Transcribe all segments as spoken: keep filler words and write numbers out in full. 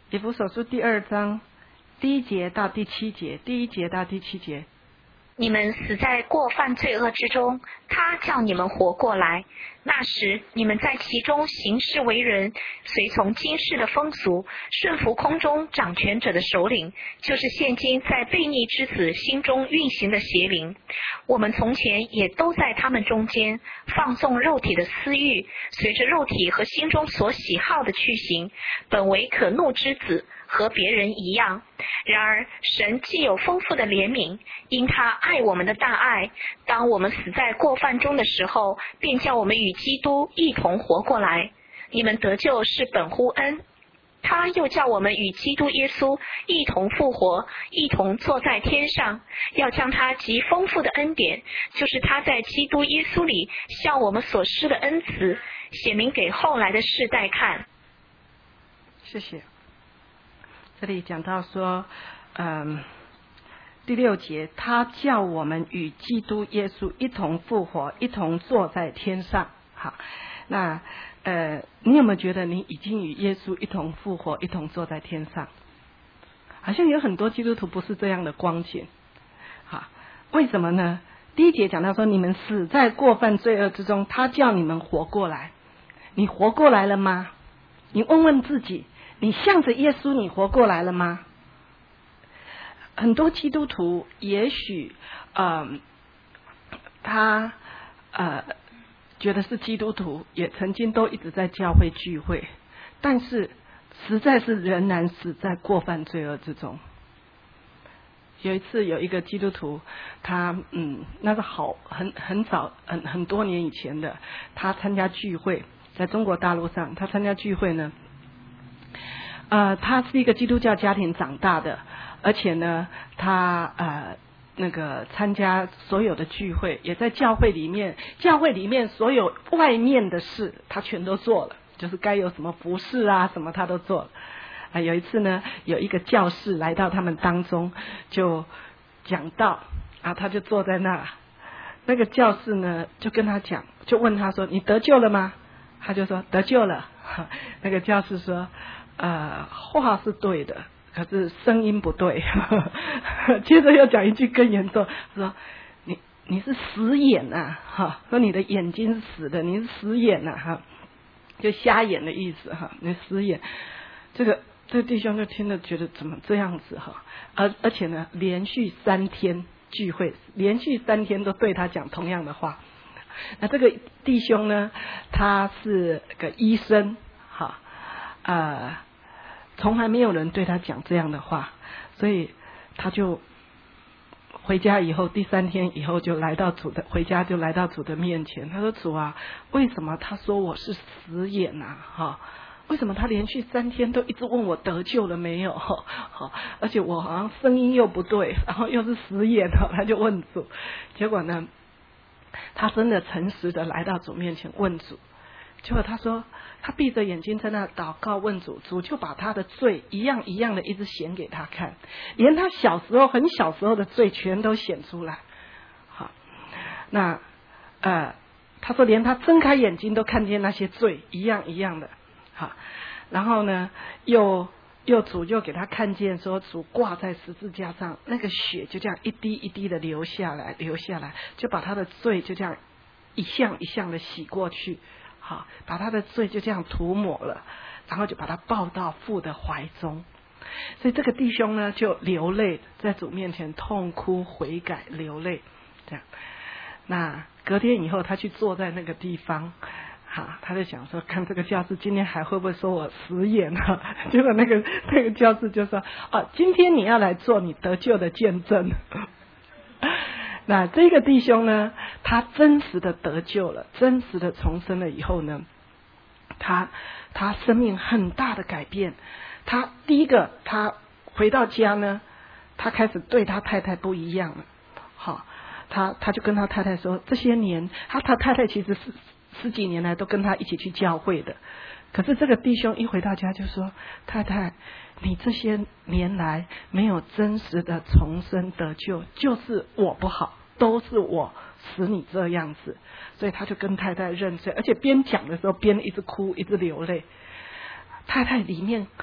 以弗所书第二章第一节到第七节，第一节到第七节。 你们死在过犯罪恶之中，他叫你们活过来。那时你们在其中行事为人，随从今世的风俗，顺服空中掌权者的首领，就是现今在悖逆之子心中运行的邪灵。我们从前也都在他们中间，放纵肉体的私欲，随着肉体和心中所喜好的去行，本为可怒之子，和别人一样。然而神既有丰富的怜悯，因他爱我们的大爱，当我们死在过犯中的时候，便叫我们与基督一同活过来。你们得救是本乎恩，他又叫我们与基督耶稣一同复活，一同坐在天上，要将他极丰富的恩典，就是他在基督耶稣里向我们所施的恩慈，显明给后来的世代看。 谢谢。这里讲到说，嗯，第六节，他叫我们与基督耶稣一同复活，一同坐在天上。好，那呃，你有没有觉得你已经与耶稣一同复活，一同坐在天上？好像有很多基督徒不是这样的光景。好，为什么呢？第一节讲到说，你们死在过犯罪恶之中，他叫你们活过来。你活过来了吗？你问问自己，你向着耶稣，你活过来了吗？很多基督徒也许呃他呃觉得是基督徒，也曾经都一直在教会聚会，但是实在是仍然死在过犯罪恶之中。有一次有一个基督徒，他嗯那是好很很早很很多年以前的，他参加聚会，在中国大陆上，他参加聚会呢，呃他是一个基督教家庭长大的，而且呢他呃那个参加所有的聚会，也在教会里面，教会里面所有外面的事他全都做了，就是该有什么服侍啊什么他都做了。啊，有一次呢，有一个教士来到他们当中，就讲道啊，他就坐在那，那个教士呢就跟他讲，就问他说：“你得救了吗？”他就说：“得救了。”那个教士说：“呃，话是对的，可是声音不对。”接着又讲一句更严重，说：“你你是死眼啊，哈，说你的眼睛是死的，你是死眼啊，哈，就瞎眼的意思哈，你死眼。”这个。这个弟兄就听了觉得怎么这样子哈，而而且呢，连续三天聚会，连续三天都对他讲同样的话。那这个弟兄呢，他是个医生，哈，呃，从来没有人对他讲这样的话，所以他就回家以后，第三天以后就来到主的，回家就来到主的面前。他说：“主啊，为什么他说我是死眼啊？哈。”为什么他连续三天都一直问我得救了没有？好，而且我好像声音又不对，然后又是死眼的，他就问主。结果呢，他真的诚实的来到主面前问主。结果他说，他闭着眼睛在那祷告问主，主就把他的罪一样一样的一直显给他看，连他小时候很小时候的罪全都显出来。好，那呃，他说连他睁开眼睛都看见那些罪一样一样的。好，然后呢，又又主就给他看见说，主挂在十字架上，那个血就这样一滴一滴的流下来，流下来，就把他的罪就这样一项一项的洗过去，好，把他的罪就这样涂抹了，然后就把他抱到父的怀中。所以这个弟兄呢，就流泪，在主面前痛哭悔改，流泪，这样。那隔天以后，他去坐在那个地方。好，他就想说，看这个教士今天还会不会说我死眼啊？结果那个那个教士就说：“哦，今天你要来做你得救的见证。”那这个弟兄呢，他真实的得救了，真实的重生了以后呢，他他生命很大的改变。他第一个，他回到家呢，他开始对他太太不一样了。好，他他就跟他太太说，这些年他他太太其实是。十几年来都跟他一起去教会的，可是这个弟兄一回到家就说：“太太，你这些年来没有真实的重生得救，就是我不好，都是我使你这样子。”所以他就跟太太认罪，而且边讲的时候边一直哭，一直流泪。太太里面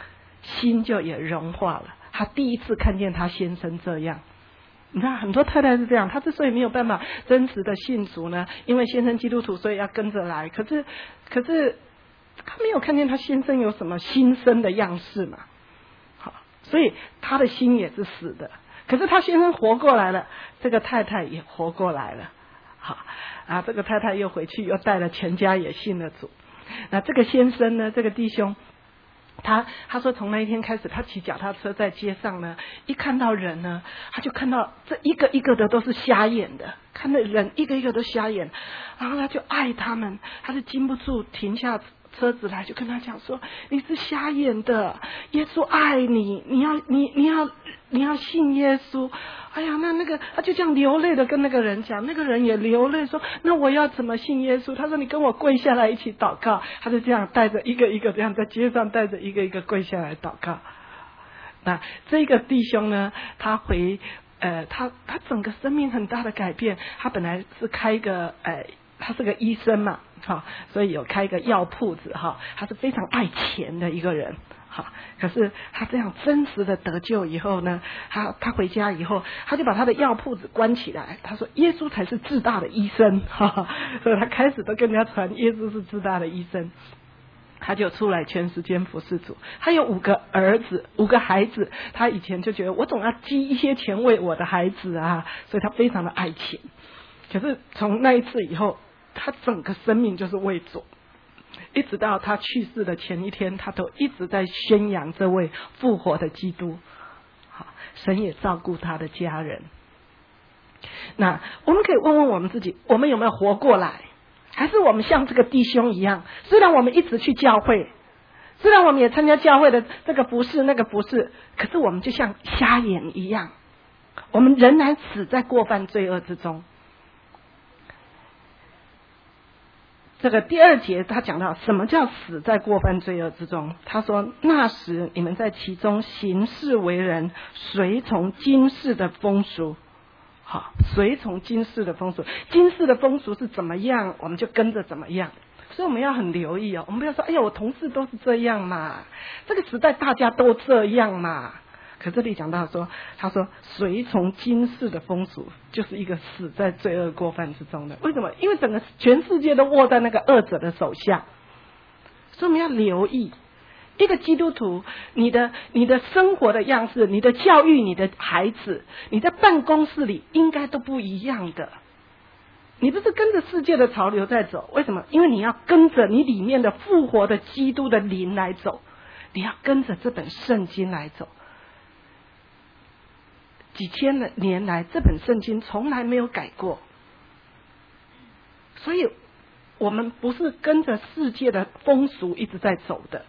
心就也融化了。她第一次看见她先生这样。你看很多太太是这样，她之所以没有办法真实的信主呢，因为先生基督徒，所以要跟着来。可是，可是她没有看见她先生有什么新生的样式嘛，好，所以她的心也是死的。可是她先生活过来了，这个太太也活过来了，好啊，这个太太又回去又带了全家也信了主。那这个先生呢，这个弟兄。他他说从那一天开始，他骑脚踏车在街上呢，一看到人呢，他就看到这一个一个的都是瞎眼的，看到人一个一个都瞎眼，然后他就爱他们，他就禁不住停下车子来，就跟他讲说：“你是瞎眼的，耶稣爱你，你要你你要你要信耶稣。”哎呀，那那个他就这样流泪的跟那个人讲，那个人也流泪说：“那我要怎么信耶稣？”他说：“你跟我跪下来一起祷告。”他就这样带着一个一个这样在街上带着一个一个跪下来祷告。那这个弟兄呢，他回呃他他整个生命很大的改变。他本来是开一个呃他是个医生嘛，哈，所以有开一个药铺子哈，他是非常爱钱的一个人。好，可是他这样真实的得救以后呢，他他回家以后，他就把他的药铺子关起来。他说耶稣才是至大的医生，哈哈，所以他开始都跟人家传耶稣是至大的医生。他就出来全时间服侍主。他有五个儿子，五个孩子。他以前就觉得我总要积一些钱为我的孩子啊，所以他非常的爱钱。可是从那一次以后，他整个生命就是为主。一直到他去世的前一天，他都一直在宣扬这位复活的基督。好，神也照顾他的家人。那我们可以问问我们自己，我们有没有活过来？还是我们像这个弟兄一样，虽然我们一直去教会，虽然我们也参加教会的这个服事那个服事，可是我们就像瞎眼一样，我们仍然死在过犯罪恶之中。这个第二节他讲到什么叫死在过犯罪恶之中。他说那时你们在其中行事为人，随从今世的风俗。好，随从今世的风俗，今世的风俗是怎么样，我们就跟着怎么样。所以我们要很留意哦，我们不要说哎呀我同事都是这样嘛，这个时代大家都这样嘛。可这里讲到说，他说随从今世的风俗，就是一个死在罪恶过犯之中的。为什么？因为整个全世界都握在那个恶者的手下，所以我们要留意。一个基督徒，你的你的生活的样式，你的教育你的孩子，你在办公室里应该都不一样的。你不是跟着世界的潮流在走，为什么？因为你要跟着你里面的复活的基督的灵来走，你要跟着这本圣经来走。几千年来，这本圣经从来没有改过，所以我们不是跟着世界的风俗一直在走的。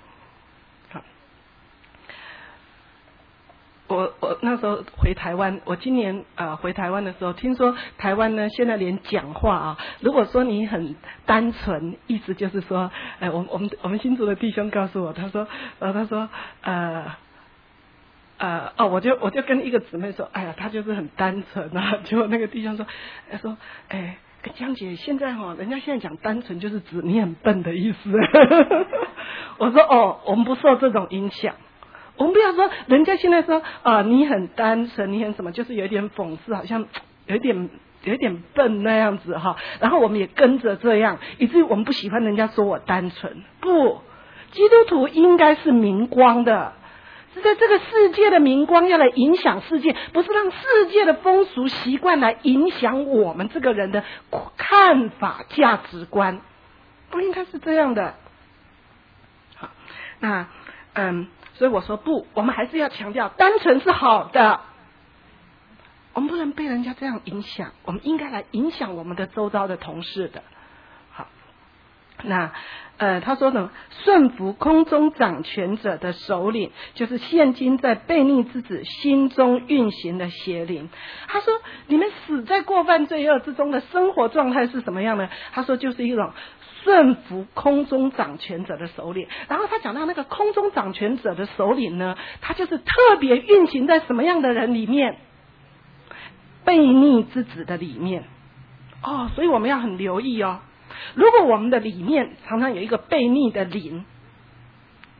我我那时候回台湾，我今年呃回台湾的时候，听说台湾呢现在连讲话啊，如果说你很单纯，意思就是说，呃，我我们我们新竹的弟兄告诉我，他说，呃，他说，呃。呃哦，我就我就跟一个姊妹说，哎呀，他就是很单纯啊。结果那个弟兄说，他说，哎，江姐，现在哈、哦，人家现在讲单纯就是指你很笨的意思。我说哦，我们不受这种影响，我们不要说人家现在说啊、呃，你很单纯，你很什么，就是有一点讽刺，好像有一点有一点笨那样子哈。然后我们也跟着这样，以至于我们不喜欢人家说我单纯。不，基督徒应该是明光的。是在这个世界的明光要来影响世界，不是让世界的风俗习惯来影响我们这个人的看法价值观，不应该是这样的。好，那嗯，所以我说不，我们还是要强调单纯是好的，我们不能被人家这样影响，我们应该来影响我们的周遭的同事的。好，那呃，他说呢，顺服空中掌权者的首领，就是现今在悖逆之子心中运行的邪灵。他说，你们死在过犯罪恶之中的生活状态是什么样呢？他说，就是一种顺服空中掌权者的首领。然后他讲到那个空中掌权者的首领呢，他就是特别运行在什么样的人里面？悖逆之子的里面。哦，所以我们要很留意哦。如果我们的里面常常有一个悖逆的灵，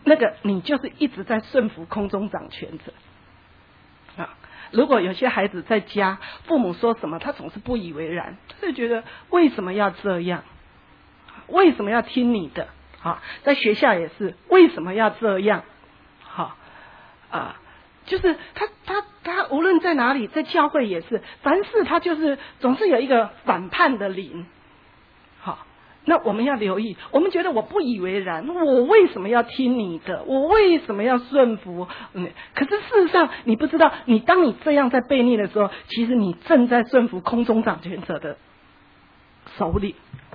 那个你就是一直在顺服空中掌权者啊。如果有些孩子在家，父母说什么，他总是不以为然，他就觉得为什么要这样？为什么要听你的？啊，在学校也是，为什么要这样？好啊，就是他他他无论在哪里，在教会也是，凡事他就是总是有一个反叛的灵。好，那我们要留意，我们觉得我不以为然，我为什么要听你的？我为什么要顺服？嗯，可是事实上你不知道，你当你这样在悖逆的时候，其实你正在顺服空中掌权者的手里。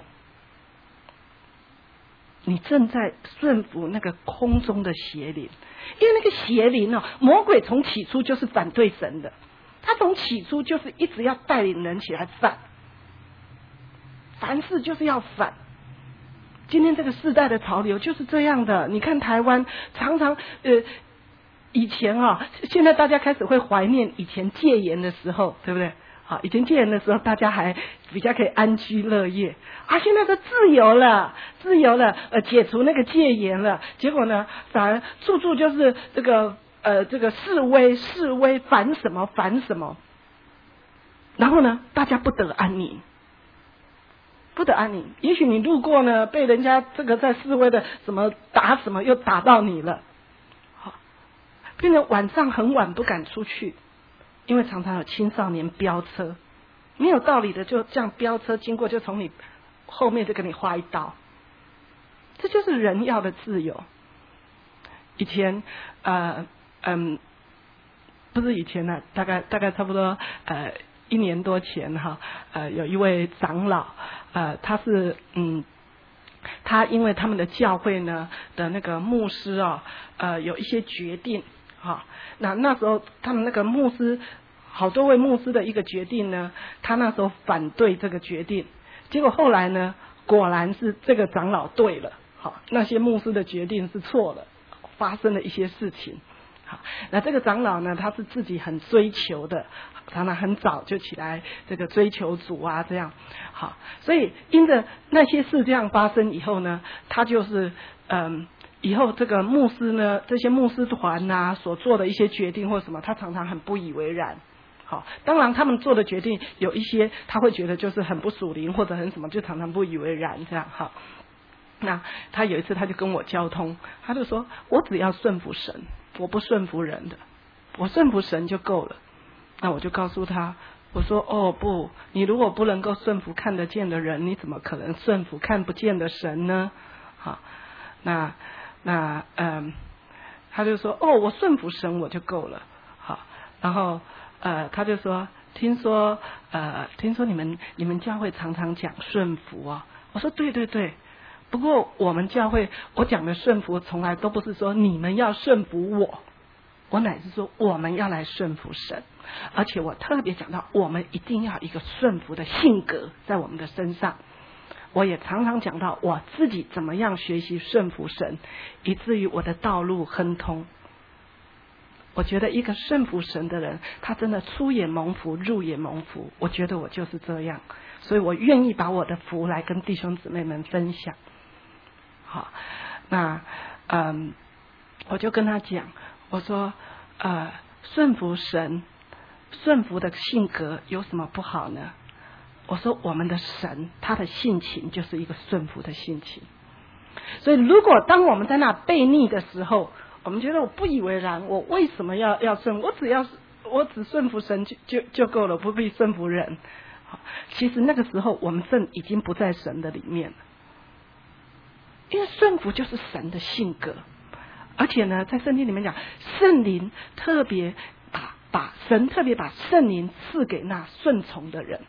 你正在顺服那个空中的邪灵，因为那个邪灵哦，魔鬼从起初就是反对神的，他从起初就是一直要带领人起来反，凡事就是要反。今天这个世代的潮流就是这样的，你看台湾常常呃，以前啊，现在大家开始会怀念以前戒严的时候，对不对？好，以前戒严的时候，大家还比较可以安居乐业啊。现在都自由了，自由了，呃，解除那个戒严了。结果呢，反而处处就是这个呃，这个示威，示威，反什么反什么。然后呢，大家不得安宁，不得安宁。也许你路过呢，被人家这个在示威的什么打什么，又打到你了。好，变成晚上很晚不敢出去。因为常常有青少年飙车，没有道理的就这样飙车经过，就从你后面就给你划一刀，这就是人要的自由。以前呃嗯，不是以前呢、啊，大概大概差不多呃一年多前哈，呃有一位长老，呃他是嗯。他因为他们的教会呢的那个牧师啊，呃有一些决定。好，那那时候他们那个牧师，好多位牧师的一个决定呢，他那时候反对这个决定，结果后来呢，果然是这个长老对了，好，那些牧师的决定是错了，发生了一些事情。好，那这个长老呢，他是自己很追求的，常常很早就起来这个追求主啊，这样。好，所以因着那些事这样发生以后呢，他就是嗯。以后这个牧师呢，这些牧师团啊所做的一些决定或什么，他常常很不以为然。好，当然他们做的决定有一些他会觉得就是很不属灵或者很什么，就常常不以为然这样。好，那他有一次他就跟我交通，他就说我只要顺服神，我不顺服人的，我顺服神就够了。那我就告诉他，我说哦不，你如果不能够顺服看得见的人，你怎么可能顺服看不见的神呢？好，那。那嗯，他就说哦，我顺服神我就够了。好，然后呃，他就说，听说呃，听说你们你们教会常常讲顺服啊。我说对对对，不过我们教会我讲的顺服，从来都不是说你们要顺服我，我乃是说我们要来顺服神，而且我特别讲到，我们一定要一个顺服的性格在我们的身上。我也常常讲到我自己怎么样学习顺服神，以至于我的道路亨通。我觉得一个顺服神的人，他真的出也蒙福，入也蒙福。我觉得我就是这样，所以我愿意把我的福来跟弟兄姊妹们分享。好，那嗯，我就跟他讲，我说呃，顺服神，顺服的性格有什么不好呢？我说我们的神他的性情就是一个顺服的性情，所以如果当我们在那悖逆的时候，我们觉得我不以为然，我为什么要要顺？我只要我只顺服神就就就够了，不必顺服人。其实那个时候我们正已经不在神的里面了，因为顺服就是神的性格，而且呢，在圣经里面讲，圣灵特别把把神特别把圣灵赐给那顺从的人。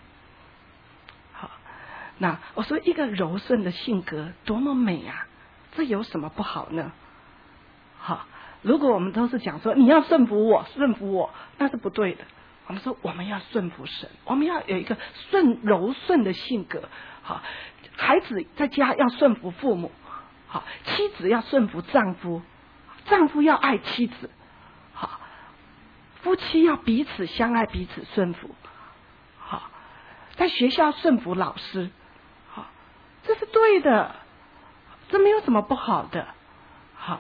那我说一个柔顺的性格多么美啊，这有什么不好呢？好，如果我们都是讲说你要顺服我，顺服我，那是不对的。我们说我们要顺服神，我们要有一个顺柔顺的性格。好，孩子在家要顺服父母，好，妻子要顺服丈夫，丈夫要爱妻子，好，夫妻要彼此相爱，彼此顺服。好，在学校顺服老师。这是对的，这没有什么不好的。好，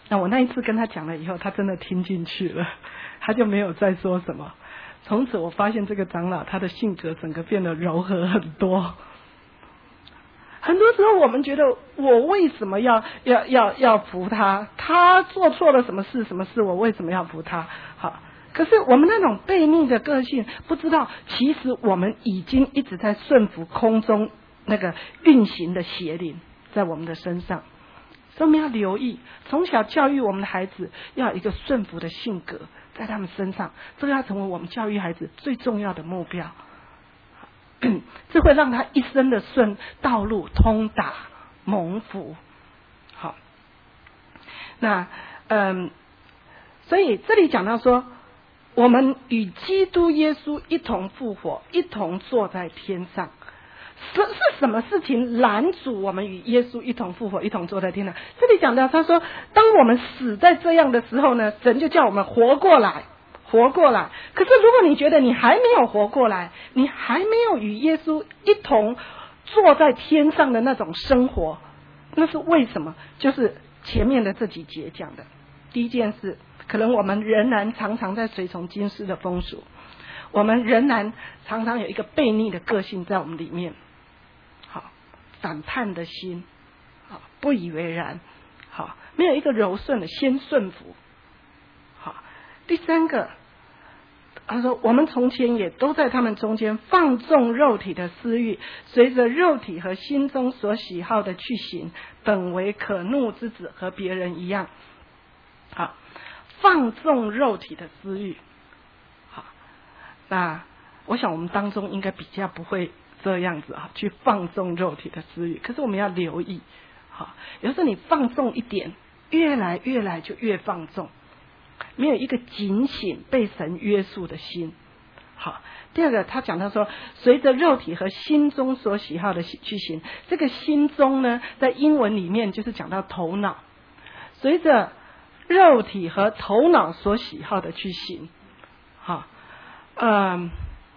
那我那一次跟他讲了以后，他真的听进去了，他就没有再说什么。从此我发现这个长老他的性格整个变得柔和很多。很多时候我们觉得我为什么要要要要服他？他做错了什么事？什么事？我为什么要服他？好，可是我们那种悖逆的个性，不知道其实我们已经一直在顺服空中那个运行的邪灵在我们的身上。所以我们要留意，从小教育我们的孩子要有一个顺服的性格在他们身上，这个要成为我们教育孩子最重要的目标。这会让他一生的顺道路通达蒙福。好，那嗯，所以这里讲到说，我们与基督耶稣一同复活，一同坐在天上。是是什么事情拦阻我们与耶稣一同复活，一同坐在天上？这里讲到他说，当我们死在这样的时候呢，神就叫我们活过来。活过来。可是如果你觉得你还没有活过来，你还没有与耶稣一同坐在天上的那种生活，那是为什么？就是前面的这几节讲的。第一件事，可能我们仍然常常在随从今世的风俗，我们仍然常常有一个悖逆的个性在我们里面，好，反叛的心，好，不以为然，好，没有一个柔顺的先顺服。第三个，他说我们从前也都在他们中间放纵肉体的私欲，随着肉体和心中所喜好的去行，本为可怒之子，和别人一样。好，放纵肉体的私欲。好，那我想我们当中应该比较不会这样子啊，去放纵肉体的私欲。可是我们要留意，好，有时候你放纵一点，越来越来就越放纵。没有一个警醒被神约束的心。好，第二个他讲到说，随着肉体和心中所喜好的去行。这个心中呢，在英文里面就是讲到头脑，随着肉体和头脑所喜好的去行。好，嗯，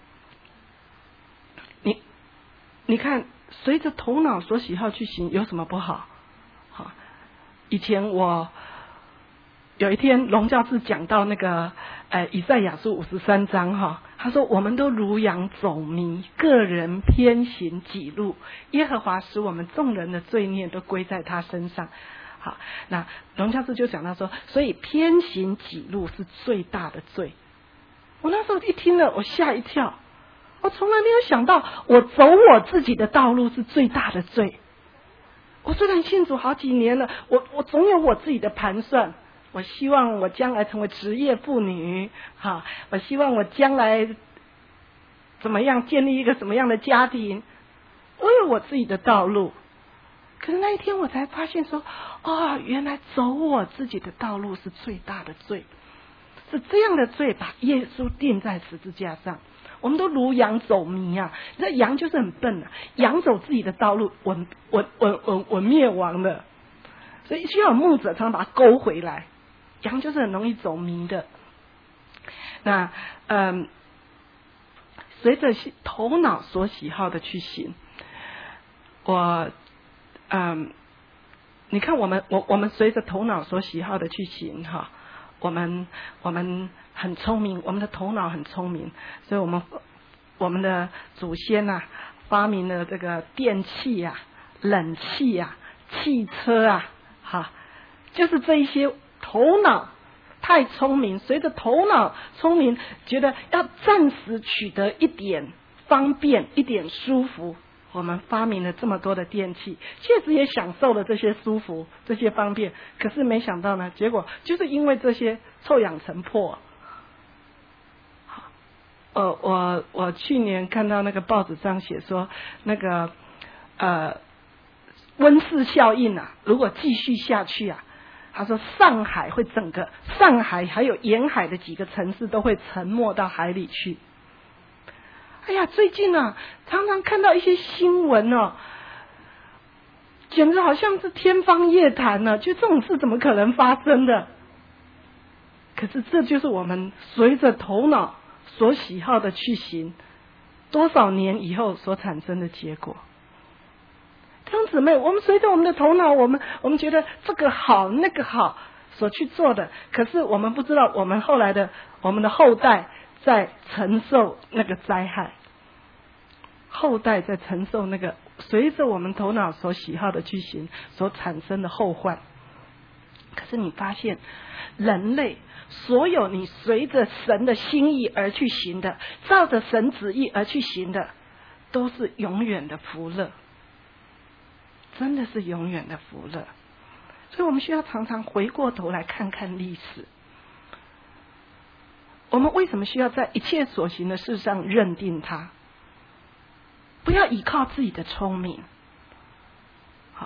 你你看，随着头脑所喜好去行有什么不好？好，以前我有一天龙教士讲到那个呃以赛亚书五十三章哈，他说我们都如羊走迷，个人偏行己路，耶和华使我们众人的罪孽都归在他身上。好，那龙教士就讲到说，所以偏行己路是最大的罪。我那时候一听了，我吓一跳，我从来没有想到我走我自己的道路是最大的罪。我虽然信主好几年了，我我总有我自己的盘算。我希望我将来成为职业妇女，哈，我希望我将来怎么样建立一个什么样的家庭，我有我自己的道路。可是那一天我才发现说，哦，原来走我自己的道路是最大的罪，是这样的罪把耶稣钉在十字架上。我们都如羊走迷啊，那羊就是很笨啊，羊走自己的道路，稳稳稳稳稳灭亡的，所以需要有牧者常常把它勾回来。羊就是很容易走迷的。那嗯，随着头脑所喜好的去行。我嗯，你看我们我我们随着头脑所喜好的去行哈，我们我们很聪明，我们的头脑很聪明，所以我们我们的祖先呐、啊、发明了这个电器呀、啊、冷气呀、啊、汽车啊，哈，就是这一些。头脑太聪明，随着头脑聪明，觉得要暂时取得一点方便、一点舒服，我们发明了这么多的电器，确实也享受了这些舒服、这些方便。可是没想到呢，结果就是因为这些臭氧层破。好，呃，我我去年看到那个报纸上写说，那个呃温室效应啊，如果继续下去啊。他说上海会整个上海还有沿海的几个城市都会沉没到海里去。哎呀，最近啊常常看到一些新闻哦，简直好像是天方夜谭呢、啊，就这种事怎么可能发生的？可是这就是我们随着头脑所喜好的去行，多少年以后所产生的结果。弟兄姊妹，我们随着我们的头脑，我们我们觉得这个好那个好， 所去做的，可是我们不知道，我们后来的我们的后代在承受那个灾害，后代在承受那个随着我们头脑所喜好的去行所产生的后患。可是你发现，人类所有你随着神的心意而去行的，照着神旨意而去行的，都是永远的福乐，真的是永远的福乐。所以我们需要常常回过头来看看历史，我们为什么需要在一切所行的事上认定它，不要依靠自己的聪明，好，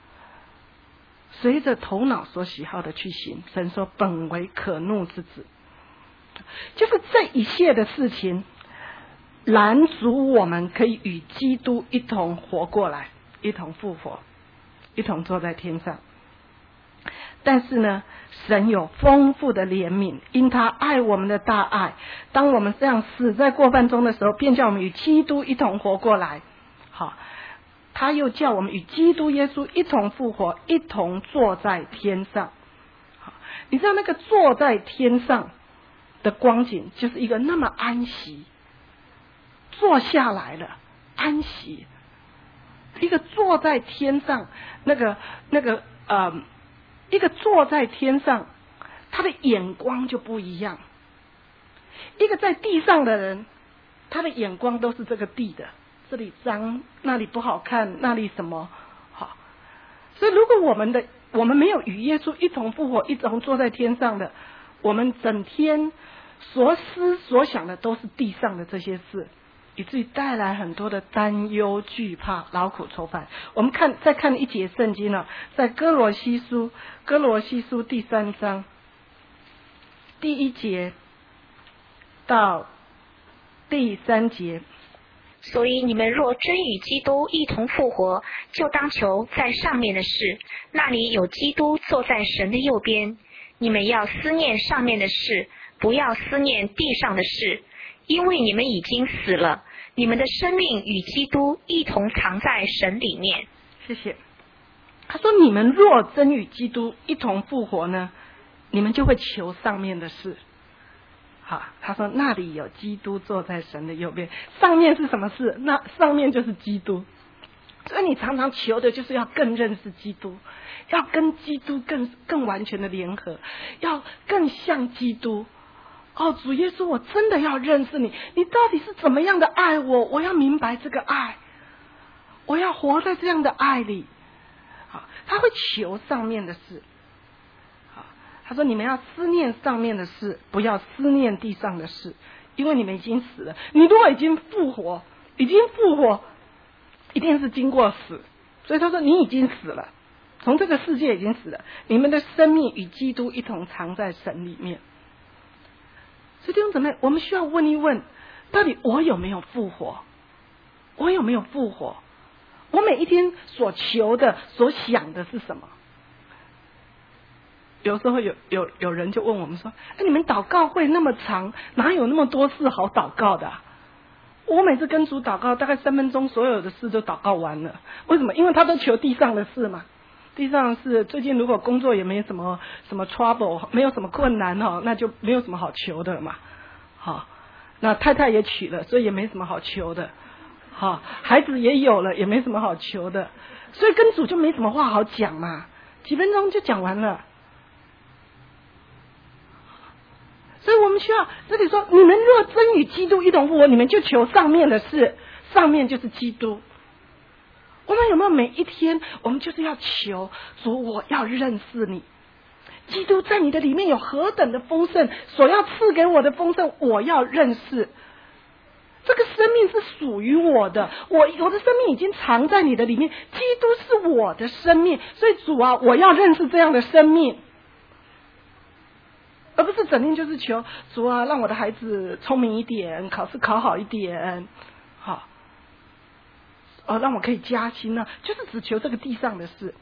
随着头脑所喜好的去行。神说本为可怒之子，就是这一切的事情拦阻我们可以与基督一同活过来，一同复活，一同坐在天上。但是呢，神有丰富的怜悯，因他爱我们的大爱，当我们这样死在过犯中的时候，便叫我们与基督一同活过来。好，他又叫我们与基督耶稣一同复活，一同坐在天上。好，你知道那个坐在天上的光景，就是一个那么安息，坐下来了，安息，一个坐在天上，那个那个呃。一个坐在天上，他的眼光就不一样。一个在地上的人，他的眼光都是这个地的，这里脏，那里不好看，那里什么好。所以如果我们的我们没有与耶稣一同复活，一同坐在天上的，我们整天所思所想的都是地上的这些事，以至于带来很多的担忧、惧怕、劳苦愁烦。我们看再看一节圣经呢，在哥罗西书哥罗西书第三章第一节到第三节。 所以你们若真与基督一同复活，就当求在上面的事，那里有基督坐在神的右边。你们要思念上面的事，不要思念地上的事，因为你们已经死了，你们的生命与基督一同藏在神里面。 谢谢。他说你们若真与基督一同复活呢，你们就会求上面的事。好，他说那里有基督坐在神的右边，上面是什么事？那上面就是基督。所以你常常求的就是要更认识基督，要跟基督更更完全的联合，要更像基督。哦，主耶稣，我真的要认识你，你到底是怎么样的爱我？我要明白这个爱，我要活在这样的爱里。好，他会求上面的事。好，他说你们要思念上面的事，不要思念地上的事，因为你们已经死了。你如果已经复活，已经复活，一定是经过死。所以他说你已经死了，从这个世界已经死了，你们的生命与基督一同藏在神里面。所以弟兄姊妹，我们需要问一问，到底我有没有复活？我有没有复活？我每一天所求的、所想的是什么？有时候有有有人就问我们说：“哎，你们祷告会那么长，哪有那么多事好祷告的啊？”我每次跟主祷告，大概三分钟，所有的事都祷告完了。为什么？因为他都求地上的事嘛。地上是最近如果工作也没什么什么 trouble， 没有什么困难哦，那就没有什么好求的嘛。好，那太太也娶了，所以也没什么好求的。好，孩子也有了，也没什么好求的，所以跟主就没什么话好讲嘛，几分钟就讲完了。所以我们需要这里说，你们若真与基督一同复活，你们就求上面的事，上面就是基督。我们有没有每一天，我们就是要求主，我要认识你，基督在你的里面有何等的丰盛，所要赐给我的丰盛，我要认识。这个生命是属于我的，我我的生命已经藏在你的里面，基督是我的生命，所以主啊，我要认识这样的生命，而不是整天就是求主啊，让我的孩子聪明一点，考试考好一点，好，哦，让我可以加薪呢，就是只求这个地上的事。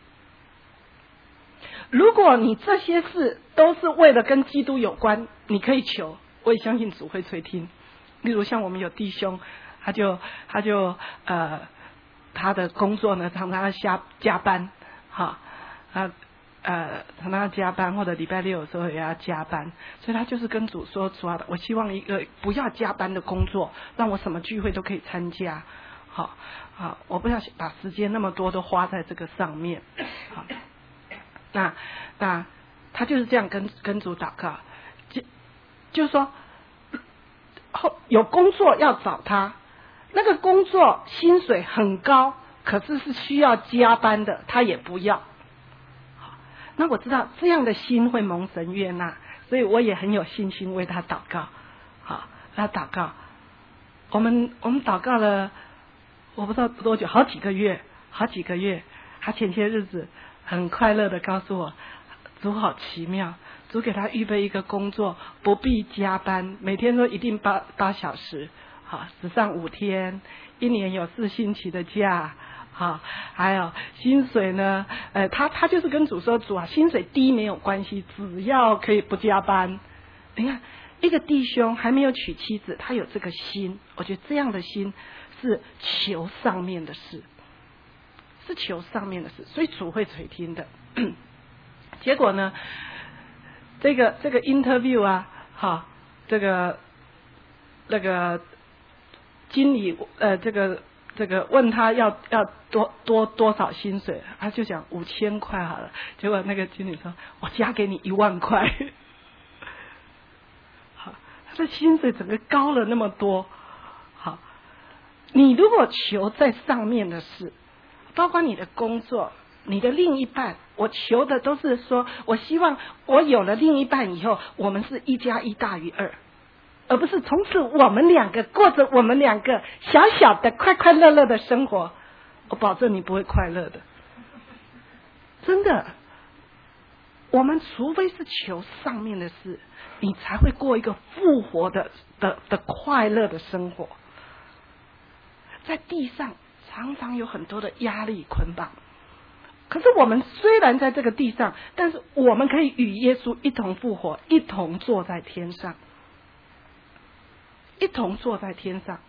如果你这些事都是为了跟基督有关，你可以求，我也相信主会垂听。例如像我们有弟兄，他就他就呃他的工作呢常常要加加班，哈啊呃，可能要加班，或者礼拜六有时候也要加班，所以他就是跟主说：“主啊，我希望一个不要加班的工作，让我什么聚会都可以参加。好，好，我不要把时间那么多都花在这个上面。好，那那他就是这样跟跟主祷告，就就是说，后有工作要找他，那个工作薪水很高，可是是需要加班的，他也不要。”那我知道这样的心会蒙神悦纳，所以我也很有信心为他祷告。好，他祷告，我们我们祷告了，我不知道多久，好几个月，好几个月。他前些日子很快乐的告诉我，主好奇妙，主给他预备一个工作，不必加班，每天都一定八八小时，好，只上五天，一年有四星期的假。好，还有薪水呢？呃，他他就是跟主说：“主啊，薪水低没有关系，只要可以不加班。”你看，一个弟兄还没有娶妻子，他有这个心，我觉得这样的心是求上面的事，是求上面的事，所以主会垂听的。结果呢，这个这个 interview 啊，好，这个那个经理呃，这个。这个问他要要多多多少薪水，他就讲五千块好了。结果那个经理说：“我加给你一万块。”好，他的薪水整个高了那么多。好，你如果求在上面的事，包括你的工作、你的另一半，我求的都是说，我希望我有了另一半以后，我们是一加一大于二。而不是从此我们两个过着我们两个小小的快快乐乐的生活，我保证你不会快乐的，真的。我们除非是求上面的事，你才会过一个复活的的的快乐的生活。在地上常常有很多的压力捆绑，可是我们虽然在这个地上，但是我们可以与耶稣一同复活，一同坐在天上。一同坐在天上，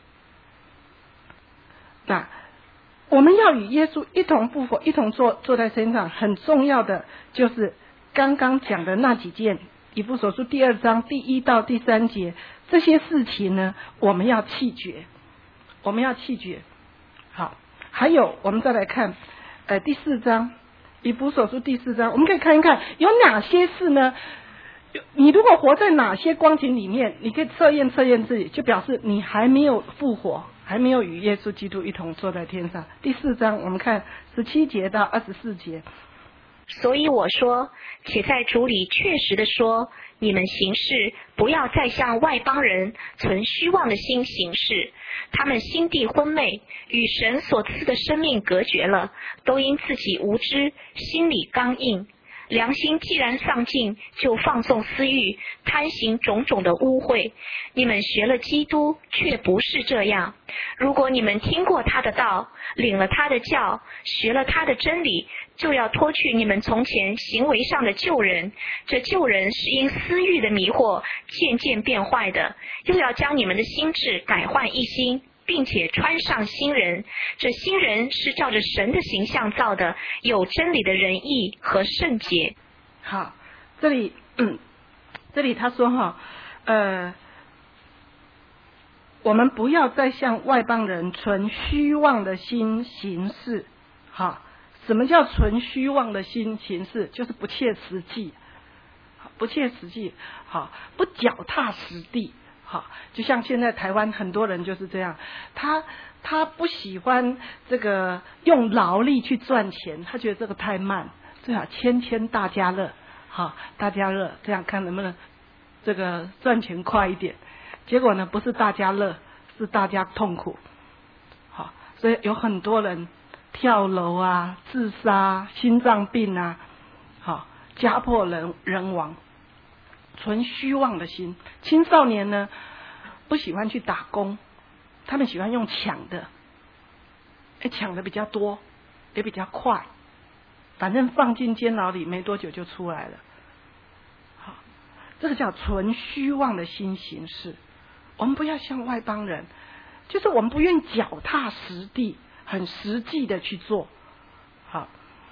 那我们要与耶稣一同复活，一同坐坐在天上。很重要的就是刚刚讲的那几件，以弗所书第二章第一到第三节这些事情呢，我们要弃绝，我们要弃绝。好，还有我们再来看，呃，第四章，以弗所书第四章，我们可以看一看有哪些事呢？你如果活在哪些光景里面，你可以测验测验自己，就表示你还没有复活，还没有与耶稣基督一同坐在天上。第四章我们看十七节到二十四节。 所以我说，且在主里确实的说，你们行事不要再像外邦人存虚妄的心行事，他们心地昏昧，与神所赐的生命隔绝了，都因自己无知，心里刚硬。良心既然丧尽，就放纵私欲，贪行种种的污秽。你们学了基督，却不是这样。如果你们听过他的道，领了他的教，学了他的真理，就要脱去你们从前行为上的旧人。这旧人是因私欲的迷惑渐渐变坏的，又要将你们的心智改换一新，并且穿上新人。这新人是照着神的形象造的，有真理的仁义和圣洁。 好，这里嗯，这里他说哈，呃，我们不要再像外邦人存虚妄的心行事。好，什么叫存虚妄的心行事？就是不切实际，不切实际，好，不脚踏实地。好，就像现在台湾很多人就是这样，他他不喜欢这个用劳力去赚钱，他觉得这个太慢，最好签签大家乐，好，大家乐，这样看能不能这个赚钱快一点。结果呢，不是大家乐，是大家痛苦。好，所以有很多人跳楼啊、自杀、心脏病啊，好，家破人人亡。存虚妄的心。青少年呢，不喜欢去打工，他们喜欢用抢的，哎，抢的比较多，也比较快，反正放进监牢里没多久就出来了。好，这个叫存虚妄的心行事。我们不要像外邦人，就是我们不愿脚踏实地，很实际的去做。好，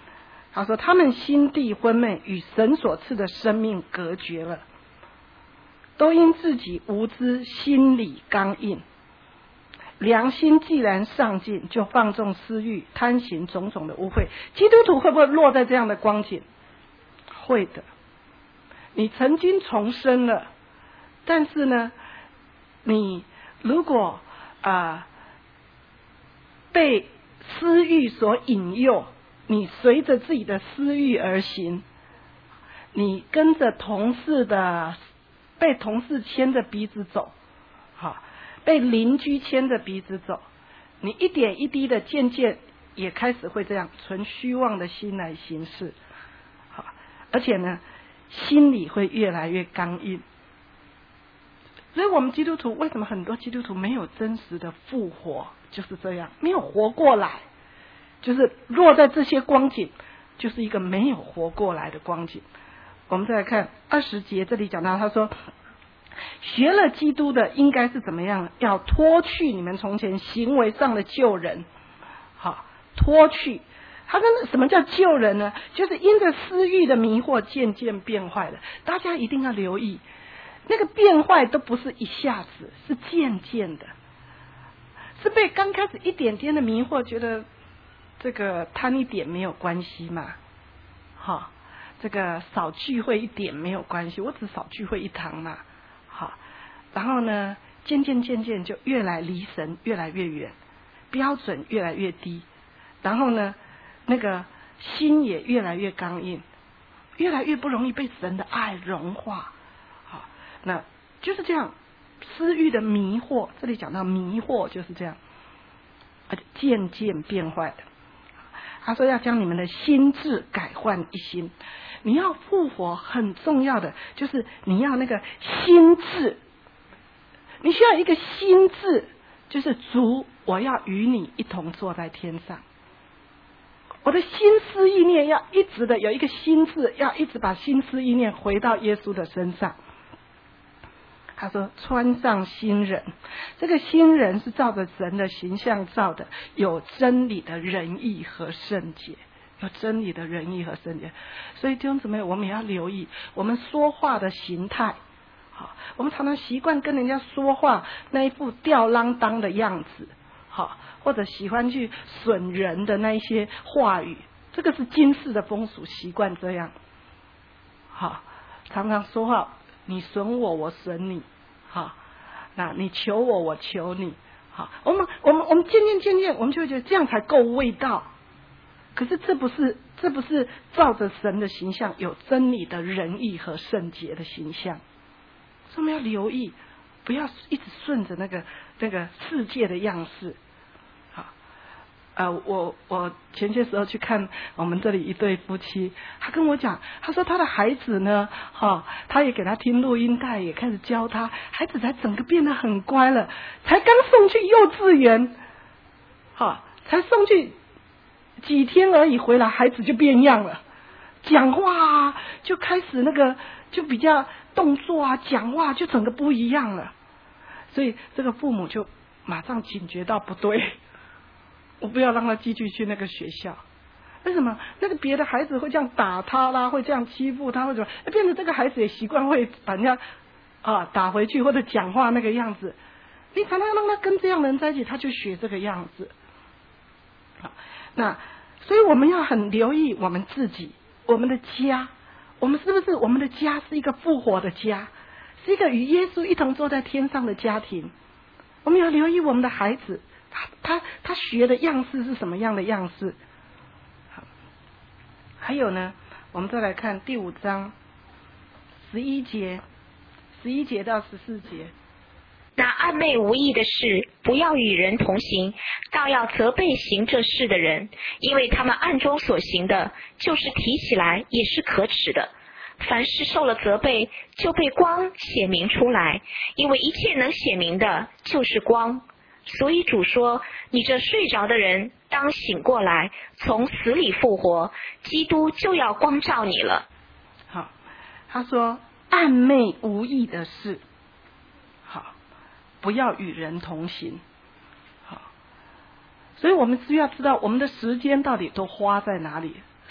他说他们心地昏昧，与神所赐的生命隔绝了，都因自己无知，心里刚硬。良心既然上进，就放纵私欲，贪行种种的污秽。基督徒会不会落在这样的光景？会的。你曾经重生了，但是呢，你如果啊、呃、被私欲所引诱，你随着自己的私欲而行，你跟着同事的，被同事牵着鼻子走，好，被邻居牵着鼻子走，你一点一滴的渐渐也开始会这样，存虚妄的心来行事，好，而且呢，心里会越来越刚硬。所以我们基督徒为什么很多基督徒没有真实的复活，就是这样，没有活过来，就是落在这些光景，就是一个没有活过来的光景。我们再来看二十节，这里讲到他说，学了基督的应该是怎么样？要脱去你们从前行为上的旧人，好，脱去。他跟什么叫旧人呢？就是因着私欲的迷惑渐渐变坏了。大家一定要留意，那个变坏都不是一下子，是渐渐的，是被刚开始一点点的迷惑，觉得这个贪一点没有关系嘛，好，这个少聚会一点没有关系，我只少聚会一堂嘛，好，然后呢，渐渐渐渐就越来离神越来越远，标准越来越低，然后呢，那个心也越来越刚硬，越来越不容易被神的爱融化，好，那就是这样，私欲的迷惑，这里讲到迷惑就是这样，而且渐渐变坏的。他说要将你们的心智改换一新，你要复活，很重要的就是你要那个心智，你需要一个心智，就是主，我要与你一同坐在天上。我的心思意念要一直的有一个心智，要一直把心思意念回到耶稣的身上。他说穿上新人，这个新人是照着神的形象造的，有真理的仁义和圣洁，有真理的仁义和圣洁。所以弟兄姊妹，我们也要留意我们说话的形态。好，我们常常习惯跟人家说话那一副吊郎当的样子，好，或者喜欢去损人的那一些话语，这个是今世的风俗习惯这样。好，常常说话，你损我，我损你，好，那你求我，我求你，好，我们我们我们渐渐渐渐，我们就会觉得这样才够味道。可是这不是这不是照着神的形象，有真理的仁义和圣洁的形象。所以我们要留意，不要一直顺着那个那个世界的样式。好，呃，我我前些时候去看我们这里一对夫妻，他跟我讲，他说他的孩子呢，哈、哦，他也给他听录音带，也开始教他，孩子才整个变得很乖了，才刚送去幼稚园，哈、哦，才送去几天而已，回来孩子就变样了，讲话啊就开始那个就比较动作啊，讲话就整个不一样了，所以这个父母就马上警觉到不对，我不要让他继续去那个学校。为什么？那个别的孩子会这样打他啦，会这样欺负他，或者变成这个孩子也习惯会把人家啊打回去，或者讲话那个样子。你常常让他跟这样的人在一起，他就学这个样子。好，那所以我们要很留意我们自己，我们的家，我们是不是我们的家是一个复活的家，是一个与耶稣一同坐在天上的家庭。我们要留意我们的孩子，他他他学的样式是什么样的样式。好，还有呢，我们再来看第五章十一节，十一节到十四节。 那暧昧无益的事，不要与人同行，倒要责备行这事的人，因为他们暗中所行的，就是提起来也是可耻的。凡是受了责备，就被光显明出来，因为一切能显明的，就是光。所以主说，你这睡着的人，当醒过来，从死里复活，基督就要光照你了。 好，他说暗昧无益的事，好，不要与人同行。好，所以我们需要知道我们的时间到底都花在哪里。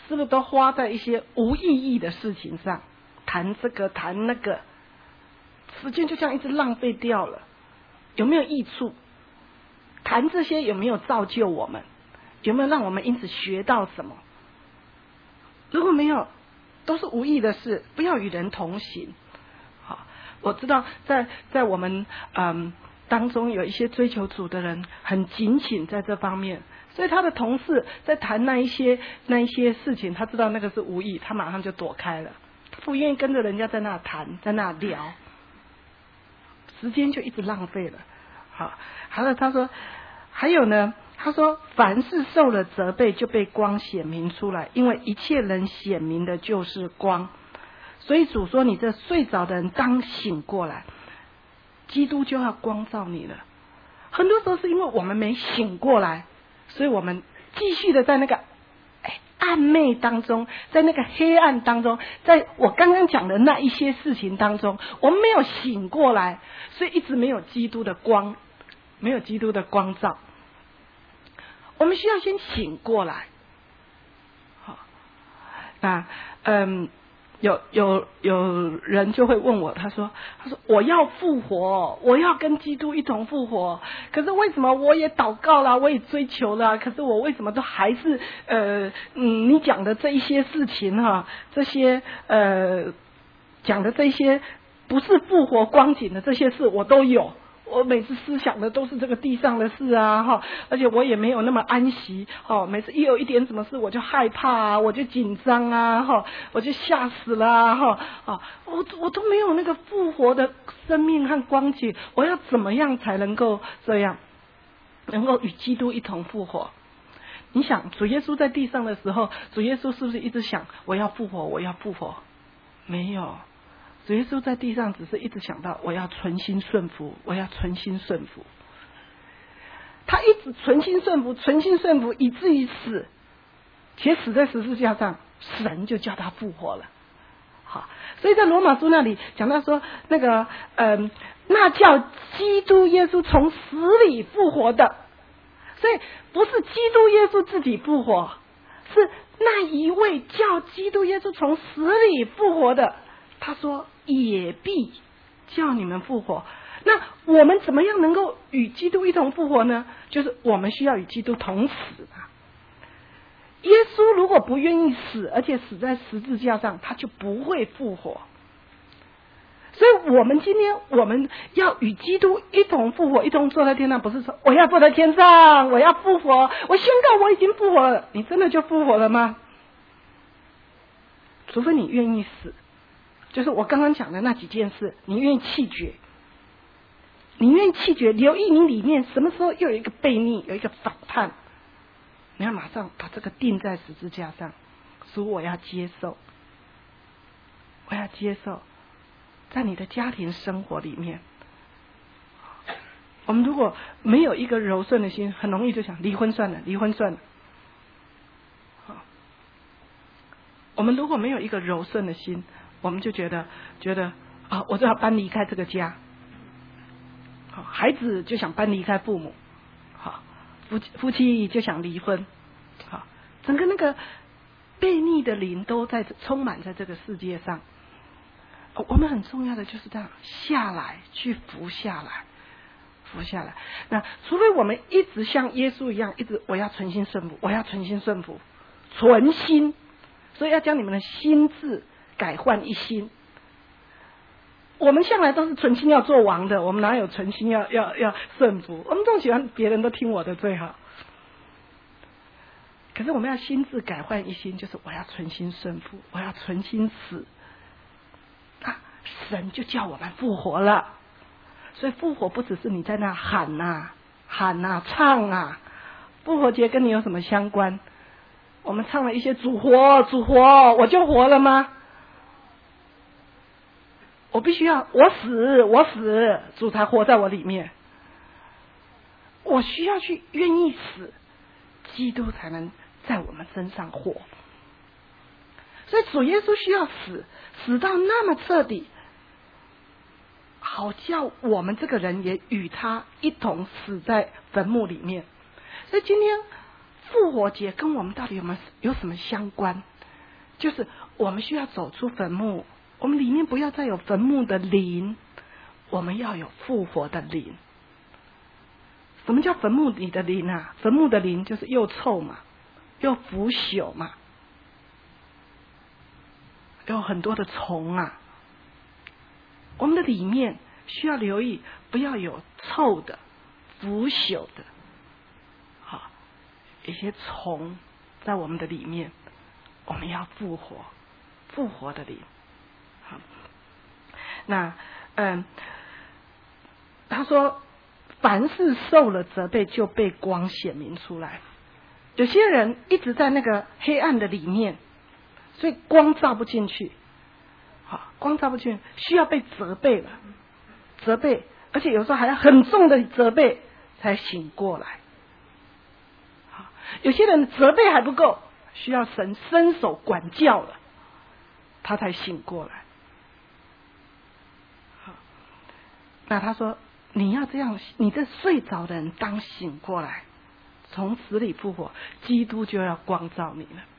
是不是都花在一些无意义的事情上，谈这个谈那个，时间就这样一直浪费掉了？有没有益处？谈这些有没有造就我们？有没有让我们因此学到什么？如果没有，都是无益的事，不要与人同行。好，我知道在在我们嗯当中有一些追求主的人很警醒在这方面，所以他的同事在谈那一些那一些事情，他知道那个是无益，他马上就躲开了，他不愿意跟着人家在那谈，在那聊，时间就一直浪费了。好，还有他说，还有呢。他说：“凡是受了责备，就被光显明出来，因为一切人显明的就是光。所以主说，你这睡着的人当醒过来，基督就要光照你了。很多时候是因为我们没醒过来，所以我们继续的在那个暗昧当中，在那个黑暗当中，在我刚刚讲的那一些事情当中，我们没有醒过来，所以一直没有基督的光，没有基督的光照。我们需要先醒过来。好，那嗯，有有有人就会问我，他说他说我要复活，我要跟基督一同复活，可是为什么我也祷告了，我也追求了，可是我为什么都还是呃嗯你讲的这一些事情哈，这些呃讲的这些不是复活光景的这些事我都有。我每次思想的都是这个地上的事啊，哈，而且我也没有那么安息，哈，每次一有一点什么事我就害怕啊，我就紧张啊，哈，我就吓死了啊，哈，啊，我我都没有那个复活的生命和光景，我要怎么样才能够这样，能够与基督一同复活？你想，主耶稣在地上的时候，主耶稣是不是一直想我要复活，我要复活？没有。主耶稣在地上只是一直想到我要存心顺服，我要存心顺服。他一直存心顺服，存心顺服，以至于死，且死在十字架上，神就叫他复活了。好，所以在罗马书那里讲到说，那个嗯、呃，那叫基督耶稣从死里复活的，所以不是基督耶稣自己复活，是那一位叫基督耶稣从死里复活的。他说也必叫你们复活。那我们怎么样能够与基督一同复活呢？就是我们需要与基督同死啊。耶稣如果不愿意死，而且死在十字架上，他就不会复活。所以我们今天我们要与基督一同复活，一同坐在天上，不是说我要坐在天上，我要复活，我宣告我已经复活了。你真的就复活了吗？除非你愿意死，就是我刚刚讲的那几件事，你愿意弃绝，你愿意弃绝，留意你里面什么时候又有一个悖逆，有一个反叛，你要马上把这个钉在十字架上，说我要接受，我要接受。在你的家庭生活里面，我们如果没有一个柔顺的心，很容易就想离婚算了，离婚算了。我们如果没有一个柔顺的心，我们就觉得觉得啊，我就要搬离开这个家。好，孩子就想搬离开父母，好，夫夫妻就想离婚，好，整个那个悖逆的灵都在充满在这个世界上。我们很重要的就是这样下来，去服下来，服下来。那除非我们一直像耶稣一样，一直我要存心顺服，我要存心顺服，存心。所以要将你们的心志改换一新。我们向来都是存心要做王的，我们哪有存心要要要顺服？我们总喜欢别人都听我的最好。可是我们要心志改换一新，就是我要存心顺服，我要存心死。啊，神就叫我们复活了。所以复活不只是你在那喊啊喊啊唱啊，复活节跟你有什么相关？我们唱了一些主活主活，我就活了吗？我必须要我死我死，主才活在我里面。我需要去愿意死，基督才能在我们身上活。所以主耶稣需要死，死到那么彻底，好叫我们这个人也与他一同死在坟墓里面。所以今天复活节跟我们到底有没有有什么相关？ 就是我们需要走出坟墓，我们里面不要再有坟墓的灵，我们要有复活的灵。什么叫坟墓里的灵啊？坟墓的灵就是又臭嘛，又腐朽嘛，有很多的虫啊。我们的里面需要留意，不要有臭的、腐朽的，好，一些虫在我们的里面，我们要复活，复活的灵。好，那嗯，他说，凡是受了责备，就被光显明出来。有些人一直在那个黑暗的里面，所以光照不进去。好，光照不进去，需要被责备了，责备，而且有时候还要很重的责备才醒过来。好，有些人责备还不够，需要神伸手管教了，他才醒过来。好，那他说，你要这样，你这睡着的人当醒过来，从死里复活，基督就要光照你了。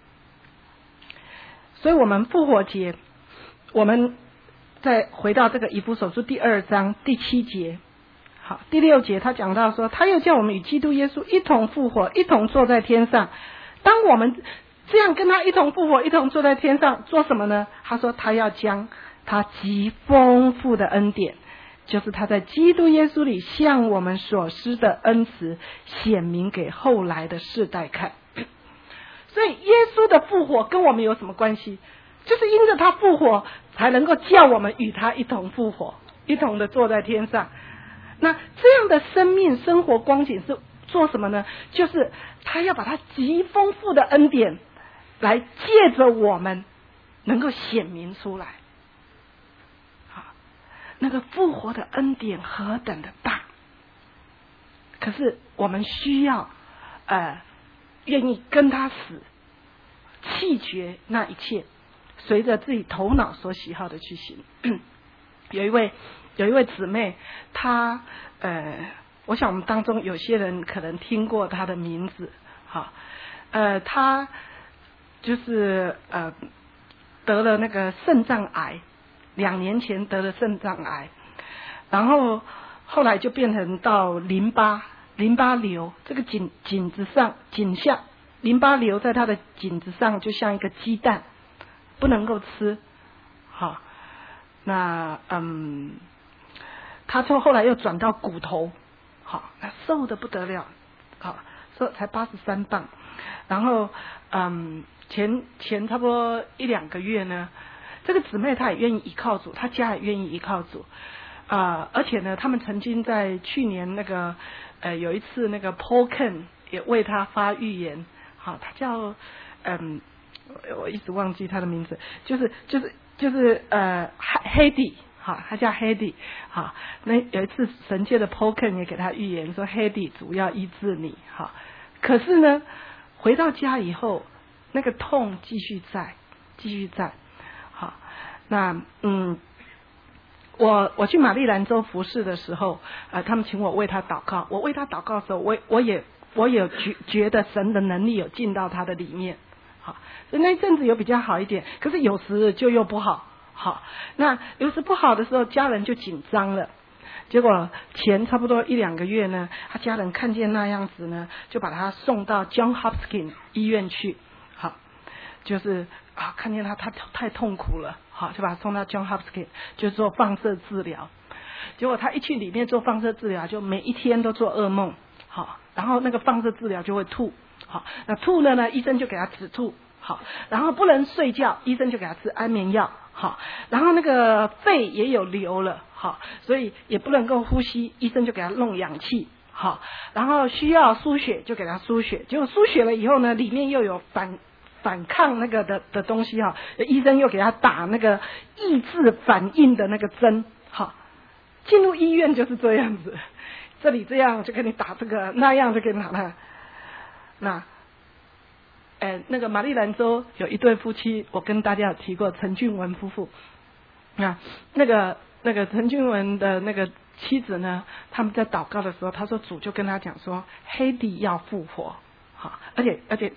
所以我们复活节，我们再回到这个以弗所书第二章第七节，好，第六节他讲到说，他又叫我们与基督耶稣一同复活，一同坐在天上。当我们这样跟他一同复活，一同坐在天上，做什么呢？他说他要将他极丰富的恩典，就是他在基督耶稣里向我们所施的恩慈，显明给后来的世代看。所以耶稣的复活跟我们有什么关系？就是因着他复活，才能够叫我们与他一同复活，一同的坐在天上。那这样的生命生活光景是做什么呢？就是他要把他极丰富的恩典来借着我们能够显明出来。好，那个复活的恩典何等的大，可是我们需要呃愿意跟他死，弃绝那一切，随着自己头脑所喜好的去行。有一位有一位姊妹，她呃，我想我们当中有些人可能听过她的名字，好，呃，她就是呃得了那个肾脏癌，两年前得了肾脏癌，然后后来就变成到淋巴淋巴瘤，这个颈颈子上颈下淋巴瘤在她的颈子上，就像一个鸡蛋，不能够吃。好，那嗯，他从后来又转到骨头，好，那瘦的不得了，好，瘦才八十三磅，然后嗯，前前差不多一两个月呢，这个姊妹她也愿意依靠主，她家也愿意依靠主，啊、呃，而且呢，他们曾经在去年那个呃有一次那个 Paul Ken 也为他发预言，好，他叫嗯。我一直忘记他的名字，就是就是就是呃黑弟，好，他叫黑弟，好，那有一次神界的 Poken 也给他预言说黑弟主要医治你，好，可是呢回到家以后那个痛继续在继续在，好，那嗯我我去马里兰州服侍的时候，呃他们请我为他祷告，我为他祷告的时候，我我也我也觉觉得神的能力有进到他的里面。所以那一阵子有比较好一点，可是有时就又不好。好，那有时不好的时候，家人就紧张了。结果前差不多一两个月呢，他家人看见那样子呢，就把他送到 John Hopkins 医院去。好，就是啊，看见他他太痛苦了，好，就把他送到 John Hopkins 就做放射治疗。结果他一去里面做放射治疗，就每一天都做噩梦。好，然后那个放射治疗就会吐。好，那吐了呢，医生就给他止吐。好，然后不能睡觉，医生就给他吃安眠药。好，然后那个肺也有瘤了，好，所以也不能够呼吸，医生就给他弄氧气。好，然后需要输血就给他输血，结果输血了以后呢，里面又有反反抗那个的的东西哈，医生又给他打那个抑制反应的那个针。好，进入医院就是这样子，这里这样就给你打这个，那样就给你打那个。那呃，那个马里兰州有一对夫妻，我跟大家有提过，陈俊文夫妇。那那个那个陈俊文的那个妻子呢，他们在祷告的时候，他说主就跟他讲说，黑弟要复活，好，而且而且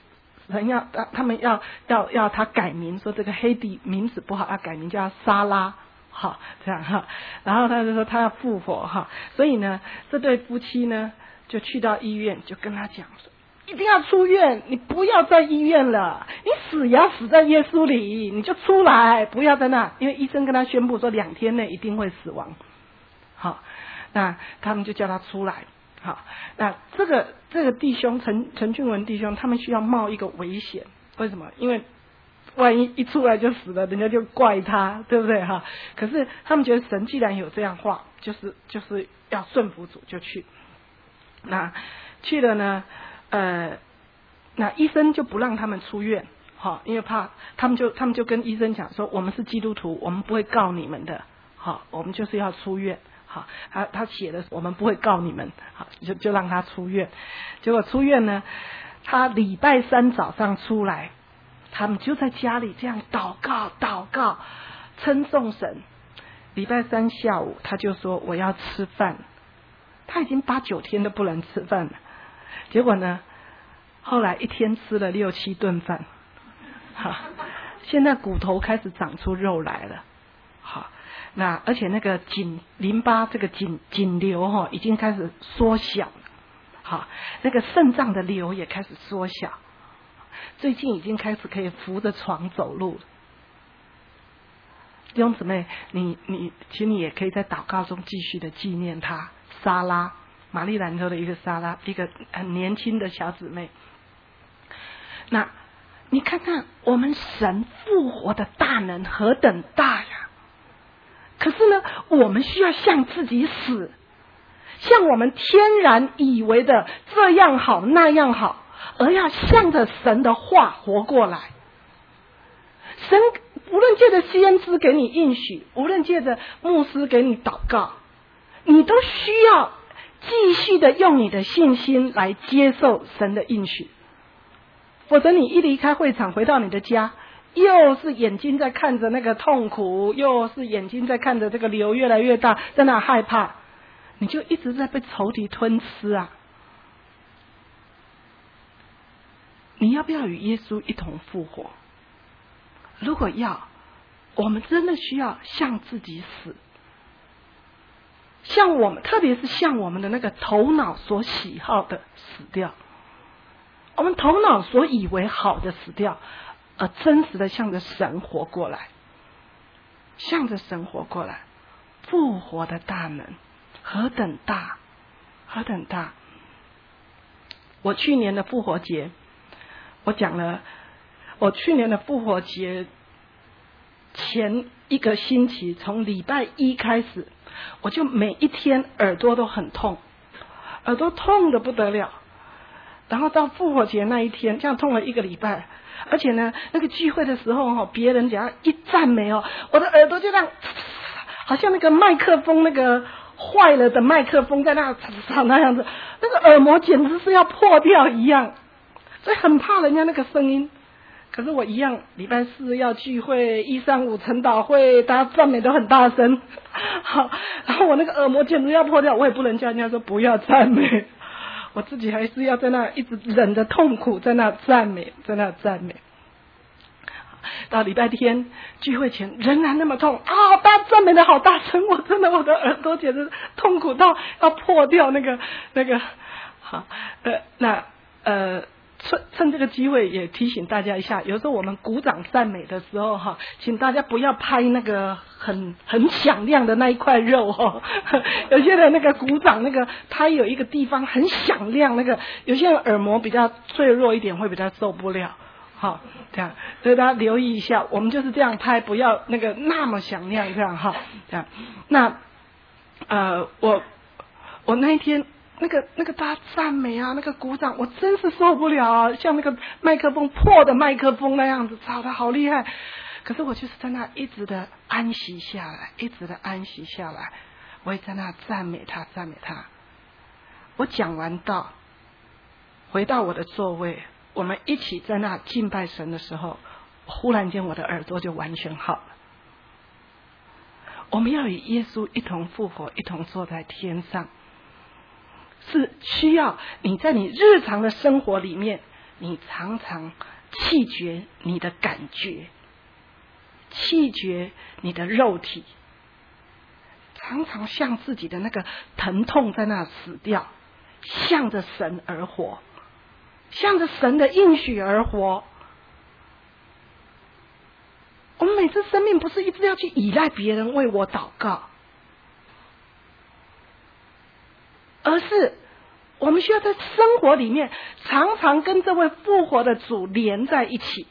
神要他们要要要他改名，说这个黑地名字不好，要改名叫撒拉，好这样哈。然后他就说他要复活哈，所以呢，这对夫妻呢就去到医院，就跟他讲说，一定要出院，你不要在医院了，你死也要死在耶稣里，你就出来，不要在那，因为医生跟他宣布说两天内一定会死亡。好，那他们就叫他出来。好，那这个这个弟兄陈陈俊文弟兄，他们需要冒一个危险，为什么？因为万一一出来就死了，人家就怪他，对不对哈？可是他们觉得神既然有这样话，就是就是要顺服主，就去。那去了呢，呃，那医生就不让他们出院，好，因为怕他们就他们就跟医生讲说，我们是基督徒，我们不会告你们的，好，我们就是要出院。好，他他写的我们不会告你们，好，就就让他出院。结果出院呢，他礼拜三早上出来，他们就在家里这样祷告祷告，称颂神。礼拜三下午他就说我要吃饭，他已经八九天都不能吃饭了。结果呢，后来一天吃了六七顿饭，好，现在骨头开始长出肉来了，好。那而且那个颈淋巴这个颈颈瘤哈、哦、已经开始缩小了，好，那个肾脏的瘤也开始缩小，最近已经开始可以扶着床走路了。弟兄姊妹，你你请你也可以在祷告中继续的纪念他，莎拉，玛丽兰州的一个莎拉，一个很年轻的小姊妹。那你看看我们神复活的大能何等大呀！可是呢，我们需要向自己死，像我们天然以为的这样好那样好，而要向着神的话活过来。神无论借着先知给你应许，无论借着牧师给你祷告，你都需要继续的用你的信心来接受神的应许。否则你一离开会场回到你的家，又是眼睛在看着那个痛苦，又是眼睛在看着这个瘤越来越大，在那害怕，你就一直在被仇敌吞吃啊！你要不要与耶稣一同复活？如果要，我们真的需要向自己死，向我们，特别是向我们的那个头脑所喜好的死掉，我们头脑所以为好的死掉，而真实的向着神活过来，向着神活过来。复活的大能何等大，何等大！我去年的复活节，我讲了，我去年的复活节前一个星期，从礼拜一开始，我就每一天耳朵都很痛，耳朵痛得不得了。然后到复活节那一天，这样痛了一个礼拜。而且呢，那个聚会的时候哈，别人只要一赞美哦，我的耳朵就这样，好像那个麦克风那个坏了的麦克风在那那样子，那个耳膜简直是要破掉一样，所以很怕人家那个声音。可是我一样，礼拜四要聚会，一三五晨祷会，大家赞美都很大声，好，然后我那个耳膜简直要破掉，我也不能叫人家说不要赞美。我自己还是要在那一直忍着痛苦，在那赞美，在那赞美。到礼拜天聚会前仍然那么痛啊！大家赞美的好大声，我真的我的耳朵简直痛苦到要破掉那个那个。好，呃，那呃。趁趁这个机会也提醒大家一下，有时候我们鼓掌赞美的时候哈，请大家不要拍那个很很响亮的那一块肉哈。有些人那个鼓掌那个拍有一个地方很响亮，那个有些人耳膜比较脆弱一点，会比较受不了。好，这样，所以大家留意一下，我们就是这样拍，不要那个那么响亮，这样哈，这样。那呃，我我那一天。那个那个大家赞美啊，那个鼓掌，我真是受不了啊！像那个麦克风破的麦克风那样子，吵得好厉害。可是我就是在那一直的安息下来，一直的安息下来，我也在那赞美他，赞美他。我讲完道，回到我的座位，我们一起在那敬拜神的时候，忽然间我的耳朵就完全好了。我们要与耶稣一同复活，一同坐在天上。是需要你在你日常的生活里面，你常常弃绝你的感觉，弃绝你的肉体，常常向自己的那个疼痛在那死掉，向着神而活，向着神的应许而活。我们每次生命不是一直要去依赖别人为我祷告，而是我们需要在生活里面常常跟这位复活的主连在一起，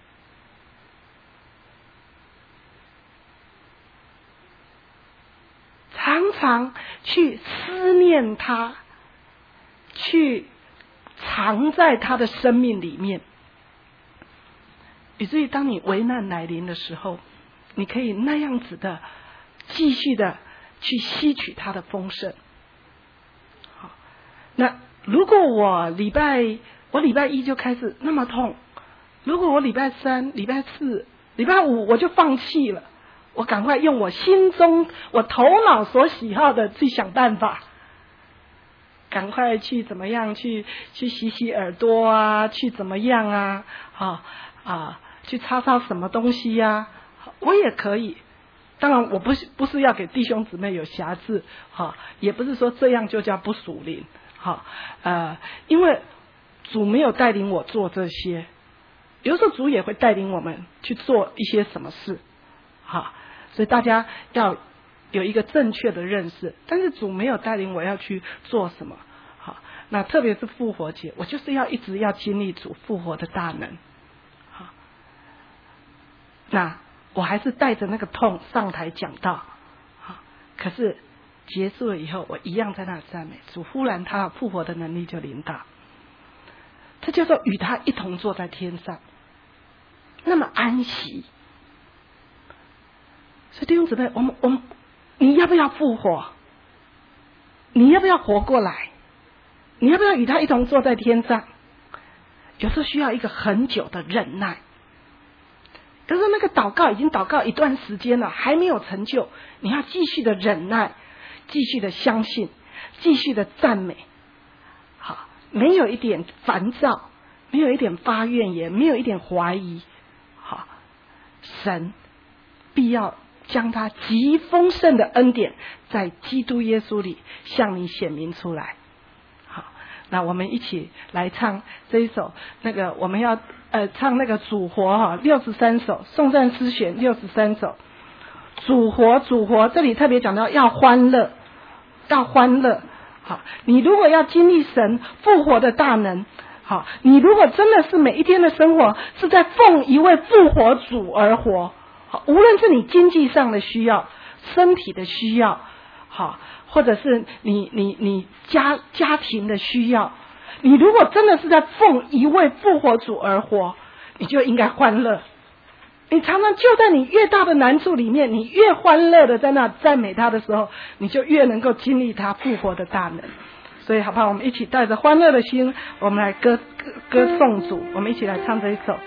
常常去思念他，去藏在他的生命里面，以至于当你危难来临的时候，你可以那样子的继续的去吸取他的丰盛。好，那如果我礼拜我礼拜一就开始那么痛，如果我礼拜三、礼拜四、礼拜五我就放弃了，我赶快用我心中我头脑所喜好的去想办法，赶快去怎么样去去洗洗耳朵啊，去怎么样啊，啊啊，去擦擦什么东西呀、啊，我也可以。当然，我不是不是要给弟兄姊妹有瑕疵，哈，也不是说这样就叫不属灵，哈，呃，因为主没有带领我做这些，有时候主也会带领我们去做一些什么事，哈，所以大家要有一个正确的认识。但是主没有带领我要去做什么，好，那特别是复活节，我就是要一直要经历主复活的大能，好，那我还是带着那个痛上台讲道，好，可是结束了以后，我一样在那赞美主。忽然他复活的能力就临到，这叫做与他一同坐在天上，那么安息。所以弟兄姊妹，我们我们你要不要复活？你要不要活过来？你要不要与他一同坐在天上？有时候需要一个很久的忍耐。可是那个祷告已经祷告一段时间了，还没有成就，你要继续的忍耐，继续的相信，继续的赞美。好，没有一点烦躁，没有一点发怨言，没有一点怀疑。好，神必要将他极丰盛的恩典在基督耶稣里向你显明出来。好，那我们一起来唱这一首，那个我们要呃唱那个主活哈，六十三首颂赞诗选六十三首，主活主活，这里特别讲到要欢乐，要欢乐。好，你如果要经历神复活的大能，好，你如果真的是每一天的生活是在奉一位复活主而活，好，无论是你经济上的需要、身体的需要，好，或者是你你你家家庭的需要，你如果真的是在奉一位复活主而活，你就应该欢乐。你常常就在你越大的难处里面，你越欢乐的在那赞美他的时候，你就越能够经历他复活的大能。所以好不好，我们一起带着欢乐的心，我们来歌歌歌颂主，我们一起来唱这一首。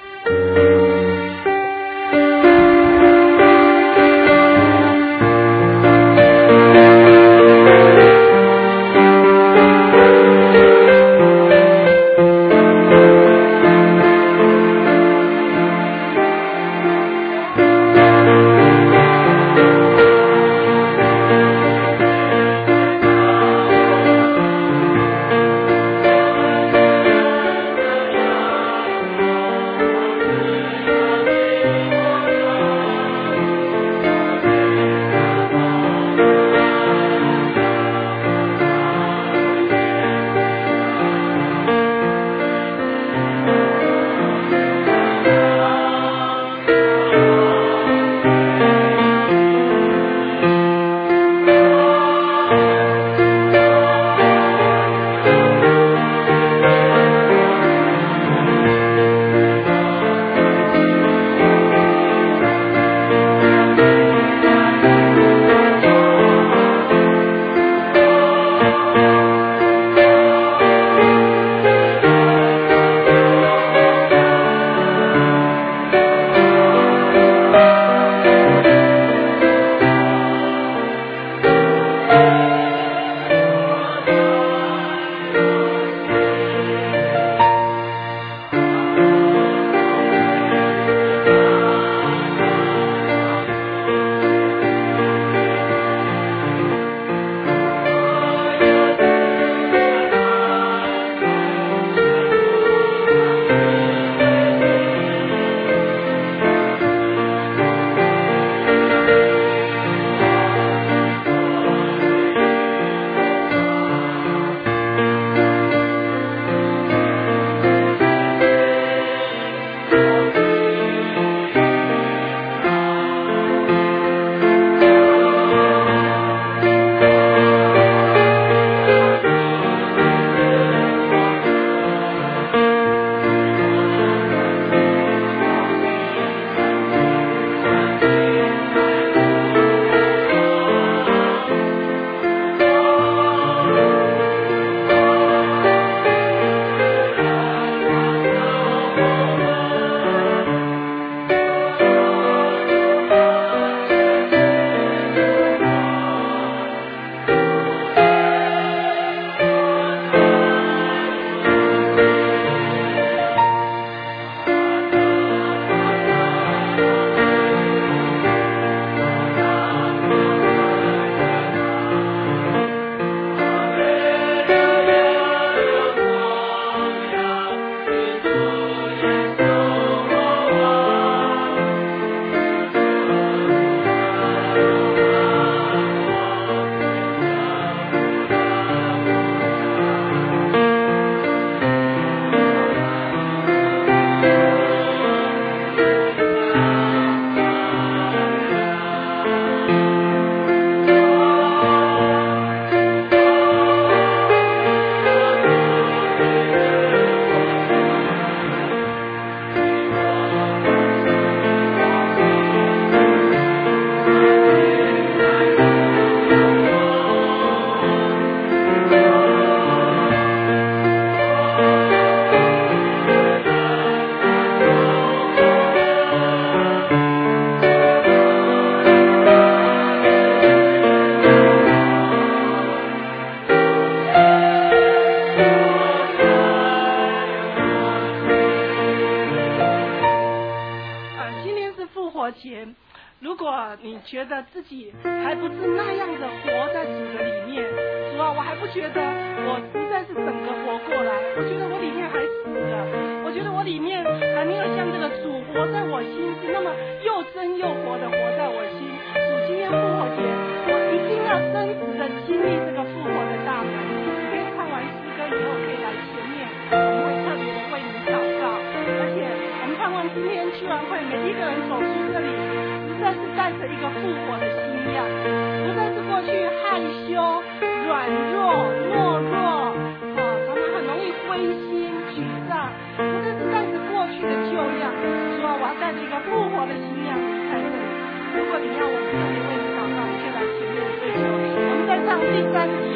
觉得自己还不是那样的活在主的里面。主啊，我还不觉得我实在是整个活过来，我觉得我里面还死了，我觉得我里面还没有像这个主活在我心是那么又真又活的活在我心。主，今天复活节，我一定要真实的经历这个复活的大门。你可以唱完诗歌以后可以来前面，我们会特别的为你祷告。而且我们盼望今天聚完会，每一个人走出这里，实在是带着一个复活的心样，不再是过去害羞、软弱、懦弱，啊，常常很容易灰心、沮丧，不再是带着过去的旧样。主啊，我要带着一个复活的心样离开这里。如果你要我们特别为你祷告，你可以来前面追求。我们在唱第三十一